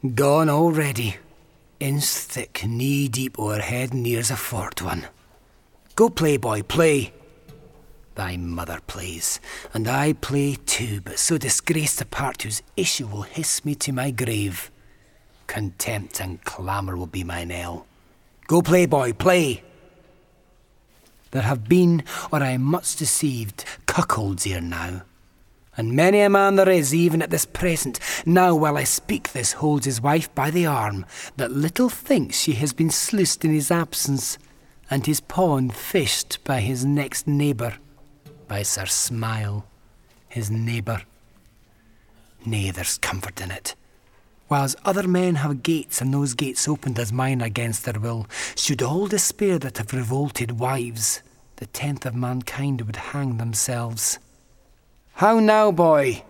Gone already. Inch thick, knee deep o'er head and ears a fort one. Go play, boy, play. Thy mother plays, and I play too, but so disgraced a part whose issue will hiss me to my grave. Contempt and clamour will be my knell. Go play, boy, play. There have been, or I am much deceived, cuckolds ere now. And many a man there is, even at this present, now while I speak this, holds his wife by the arm, that little thinks she has been sluiced in his absence, and his pawn fished by his next neighbour, by Sir Smile, his neighbour. Nay, there's comfort in it. Whiles other men have gates, and those gates opened as mine against their will, should all despair that have revolted wives, the tenth of mankind would hang themselves. How now, boy?